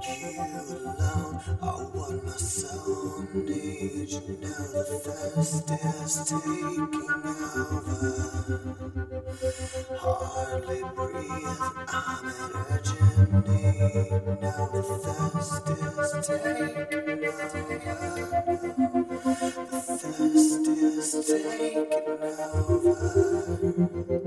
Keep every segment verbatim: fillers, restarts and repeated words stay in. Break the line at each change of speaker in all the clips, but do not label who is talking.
You alone are what my soul needs. You know the thirst is taking over. Hardly breathe, I'm in urgent need. Now the thirst is taking over. The thirst is taking over.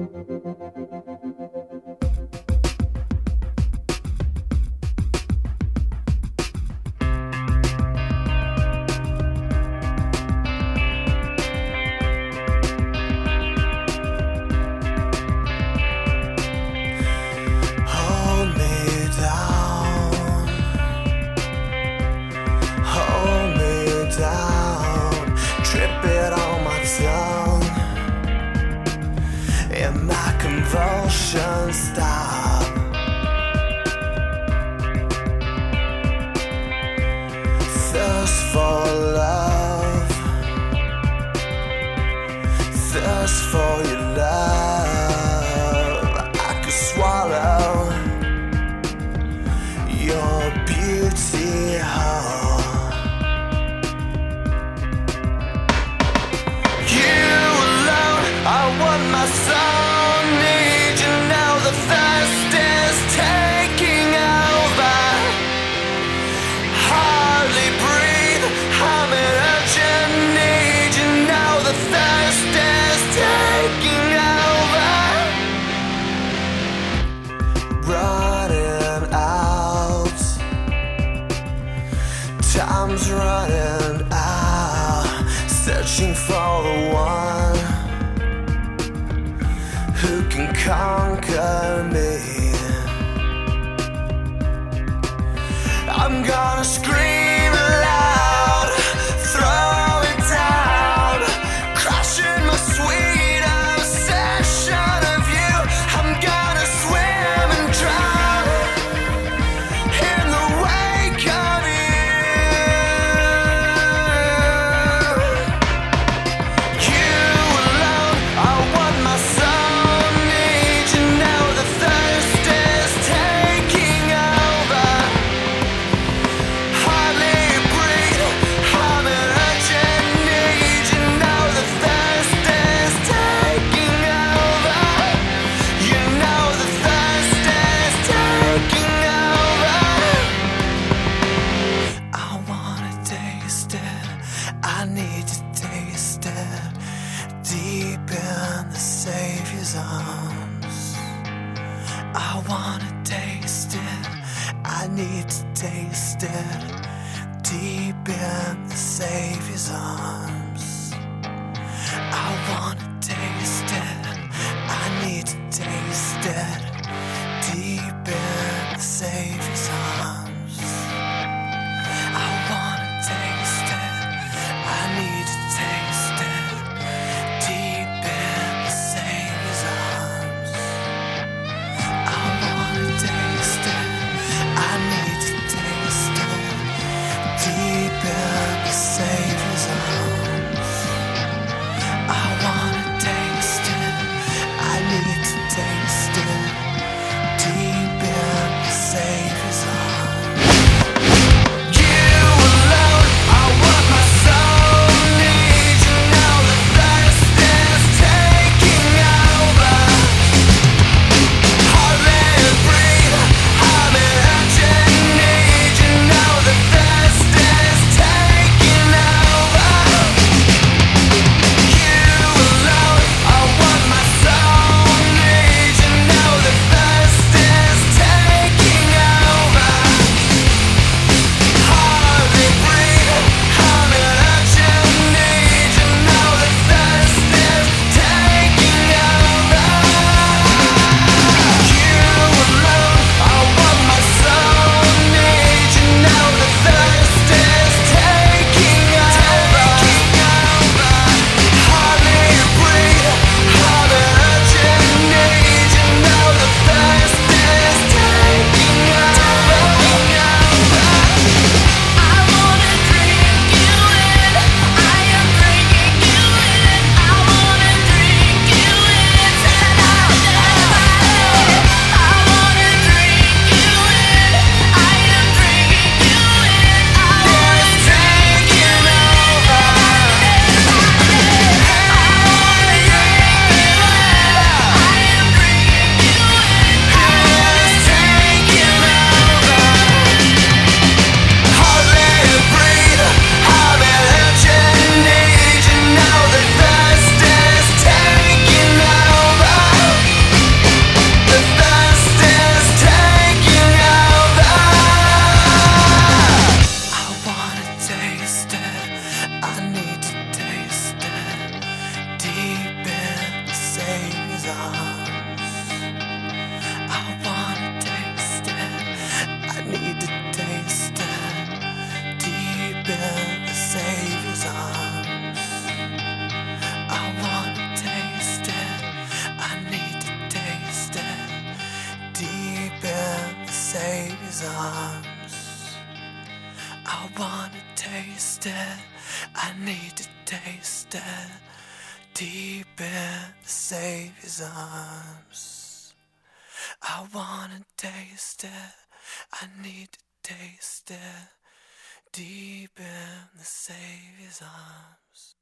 And my convulsions stop. Thirst for love, thirst for your love. I could swallow your beauty whole. You alone are what my soul needs. You know the thirst is taking over. Hardly breathe, I'm in urgent need. You know the thirst is taking over. Running out, time's running out. Searching for the one who can conquer me. I'm gonna scream loud, throw it down, crushing my sweet obsession of you. I'm gonna swim and drown in the wake of you. You alone are what my soul needs. You know the thirst is taking over. Hardly breathe, I'm in urgent need. You know the thirst is taking over. You know the thirst is taking over. I wanna taste it, I need to taste it. Deep in the Savior's arms, I wanna taste it, I need to taste it. Deep in the Savior's arms, I wanna taste it, I need to taste it. Deep in the Savior's arms, I wanna taste it, I need to taste it. Deep in the Savior's arms, I wanna taste it, I need to taste it. Deep in the Savior's Savior's arms. I wanna taste it, I need to taste it, deep in the Savior's arms. I wanna taste it, I need to taste it, deep in the Savior's arms.